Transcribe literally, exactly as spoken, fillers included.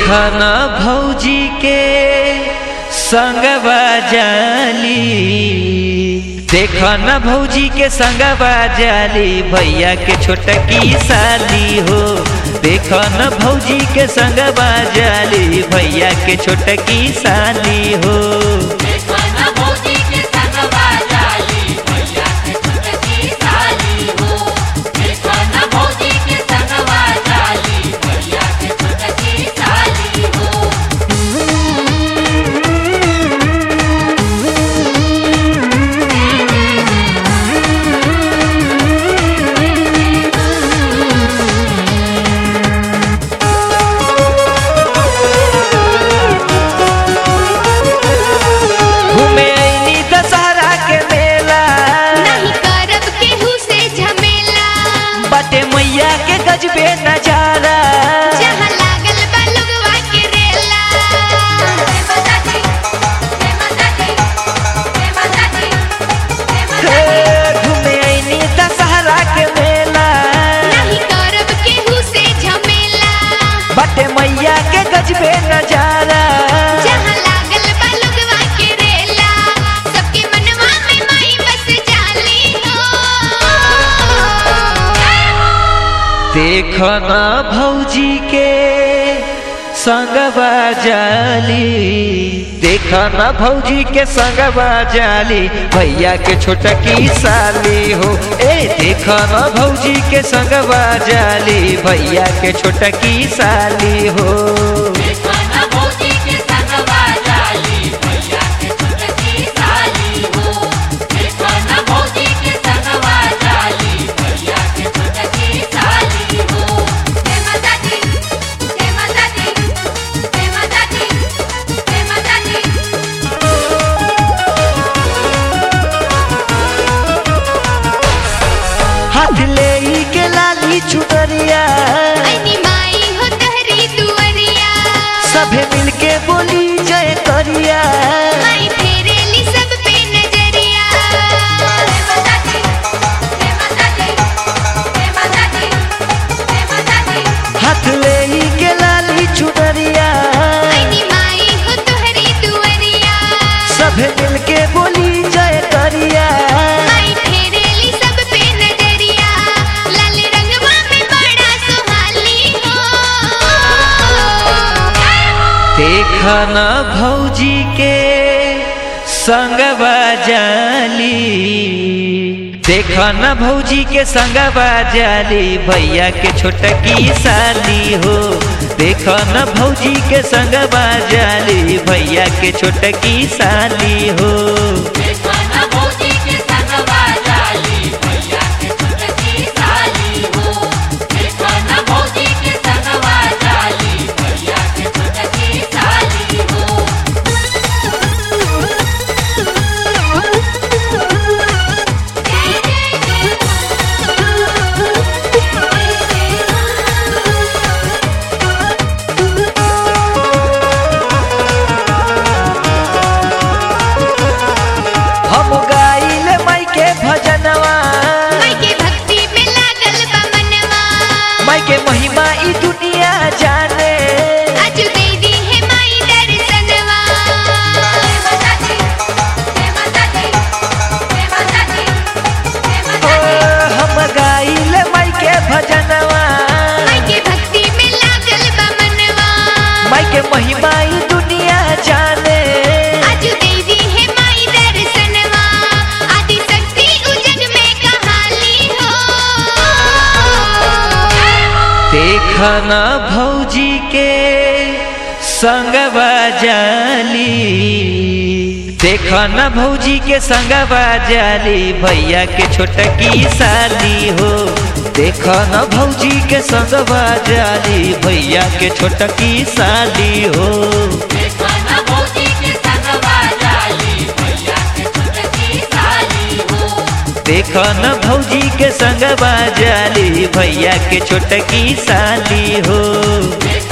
देखा न भौजी के संगवा जाली, देखा न भौजी के संगवा जाली, भैया के छोटकी साली हो। देखा न भौजी के संगवा जाली, भैया के छोटकी साली हो। बाटे मैया के गजबे नजारा, जहाँ लागल बा लोगवा के रेला। घूमे आईनी दशहरा के मेला, नहीं करब केहू से झमेला। बाटे मैया के गजबे नजारा, जहाँ लागल बा लोगवा के रेला, सबके मनवा में माई बस जाली हो। देखो न भौजी के संगवा जाली, देखो न भौजी के संगवा जाली, भैया के छोटकी साली हो। ए देखो न भौजी के संगवा जाली, भैया के छोटकी साली हो। हाथ ले के लाली चुनरिया, माई हो तहरी दुअरिया, सभे मिलके बोली जय करिया। माई फेरेली सब पे नजरिया। हाथ ले के लाली चुनरिया, माई हो तहरी दुअरिया, सभे मिलके बोली जय करिया। माई फेरेली सब पे नजरिया, लाल रंगवा में बड़ा सुहाली हो। देखा न भौजी के संगवा जाली, देखा न भौजी के संगवा जाली, भैया के छोटकी साली हो। देखा न भौजी के संगवा जाली, भैया के छोटकी साली हो। हम गाइल माई के भजनवा, माई के भक्ति में लागल बा मनवा, माई के महिमा ई दुनिया जाने। आज दे दी है माई दर्शनवा। ओ, हम गाइल माई के भजनवा, माई के भक्ति में लागल बा मनवा, माई के महिमा ई दुनिया जाने। आज दे दी है माई दर्शनवा, आदि शक्ति उजग में कहाली हो। देखा न भौजी के संगवा जाली, देखा न भौजी के संगवा जाली, भैया के छोटकी साली हो। देखा न भौजी के संगवा जाली, भैया के छोटकी साली हो। देखा न भौजी के संगवा जाली, भैया के छोटकी साली हो।